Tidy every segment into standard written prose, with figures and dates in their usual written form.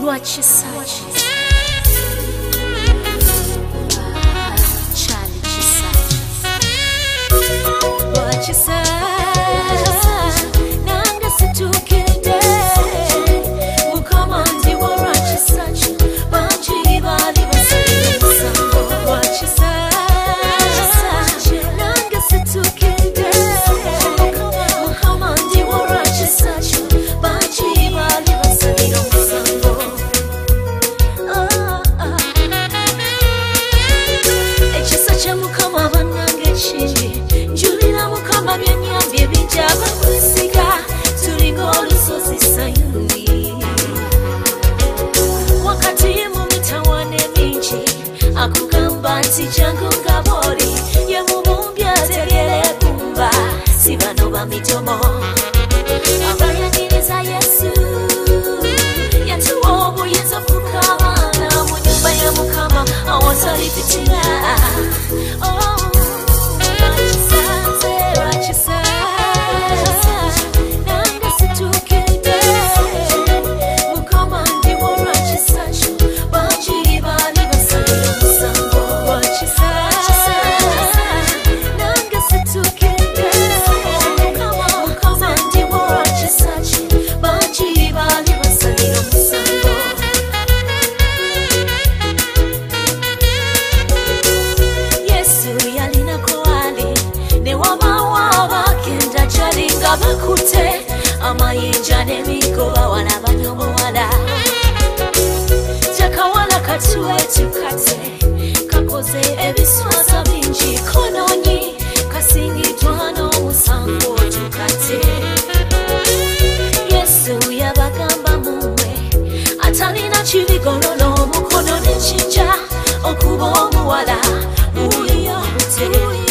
Rwachisachi Charlie Chisachi Nanga situkide Mukamandi wa Rwachisachi Banji bali basali musango Rwachisachi Nanga situkide Mukamandi wa Rwachisachi Banji bali basali musango Echisachi mukama banange chindi Njulira mukama byanyambye bijaba kusiga tulinga olusozi Sayuni wakati mu mitawane mingi akugamba nti jangu ngabori ye mumumbya ategere kumba si bano bamitomo abayagiriza Yesu yatuwa obuyinza okukabana mu nyumba ya mukama awatali fitina bakute amayinja n'emigoba wala banyobowala jakawala katuwetu kate kakoze ebiswaza bingi kononyi kasingitwa n'omusango tukate Yesu yabagamba mumwe atalina kibigololo mukono n'ekijja okuba omuwala uliyo bute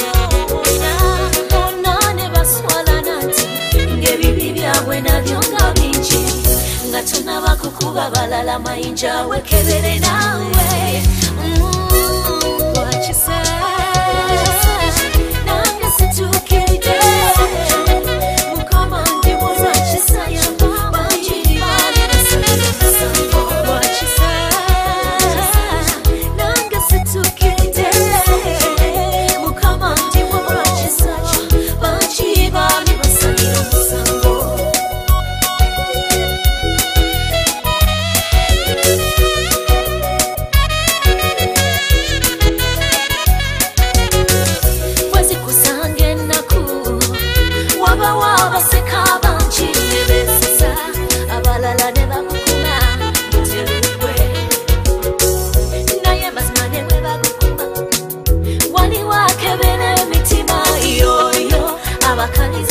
Nabyonga bingi nga tunaba kukuba balala mayinja wekebere nawe Rwachisachi nange situkide mukama ndi wa Rwachisachi banji bali basali musango Rwachisachi nange situkide mukama ndi wa Rwachisachi banji bali basali musango Kaniza